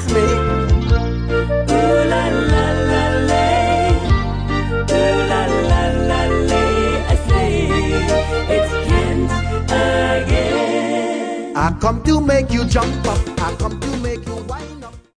me. Ooh la la la lay, ooh la la la lay. I say it's Kent again. I come to make you jump up. I come to make